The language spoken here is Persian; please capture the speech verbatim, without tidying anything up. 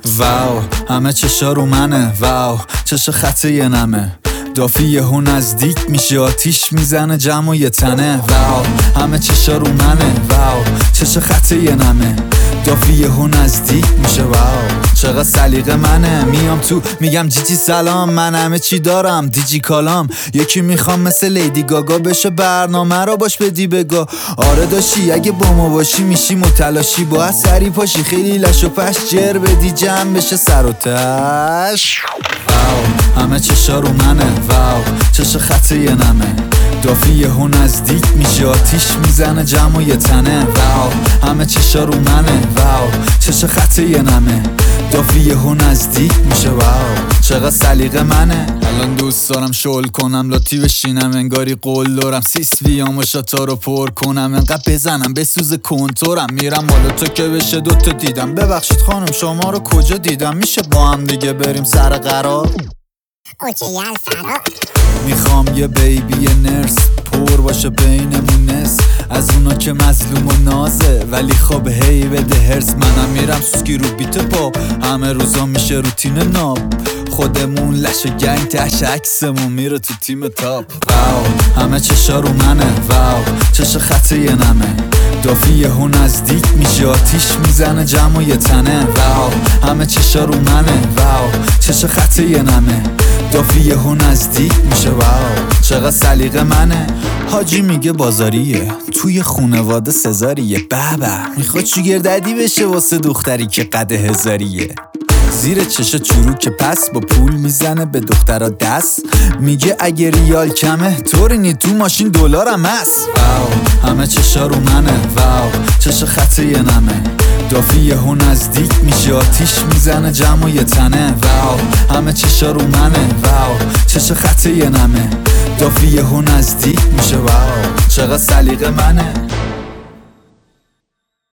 واو همه چشا رو منه، واو چش خط یه نمه، دافی یهو نزدیک میشه آتیش میزنه جمع و یه تنه. واو همه چشا رو منه، واو چش خط یه نمه، دافی یهو نزدیک میشه. واو چقدر سلیقه منه، میام تو میگم جیجی سلام، من همه چی دارم دیجی کالام. یکی میخوام مثل لیدی گاگا بشه، برنامه رو باش بدی بگا. آره داشی اگه با ما باشی میشی متلاشی، با سری پاشی خیلی لش و پش جر بدی جمع بشه سر و تش. واو همه چشا رو منه، واو چش خط یه نمه، دافی یهو نزدیک میشه آتیش میزنه جمع و یه تنه. واو همه چشا رو منه، واو چش خط یه نمه، دافی یهو نزدیک میشه. واو چقدر سلیقه منه. الان دوست دارم شل کنم لاتی بشینم انگاری قول دارم، سیس ویام و شاتا رو پر کنم انقدر بزنم بسوز کنتورم. میرم بالا تو که بشه دوتا دیدم. ببخشید خانم شما رو کجا دیدم؟ میشه با هم دیگه بریم سر قرار؟ اوکی الفرا میخوام یه بیبی نرس پر باشه بینمون نس، از اونا که مظلوم و نازه ولی خب هی بده هرس. منم میرم سوسکی رو بیت پاپ، همه روزا میشه روتین ناب، خودمون لش گنگ تش عکسمون میره تو تیم تاپ. واو همه چشا رو منه، واو چش خط یه نمه، دافی یهو نزدیک میشه آتیش میزنه جمع و یه تنه. واو همه چشا رو منه، واو چش خط یه نمه، دافی یهو نزدیک میشه. واو چقدر سلیقه منه. حاجی میگه بازاریه توی خونواده سزاریه، بابا میخواد شوگرددی بشه واسه دختری که قد هزاریه. زیر چش چروک پس با پول میزنه به دخترا دست، میگه اگه ریال کمه طوری نی تو ماشین دلارم هست. واو همه چشا رو منه، واو چش خط یه نمه، دافی یهو نزدیک میشه آتیش میزنه جمع و یه تنه. واو همه چشا رو منه، واو چش خط یه نمه، دافی یهو نزدیک میشه. واو چقدر سلیقه منه.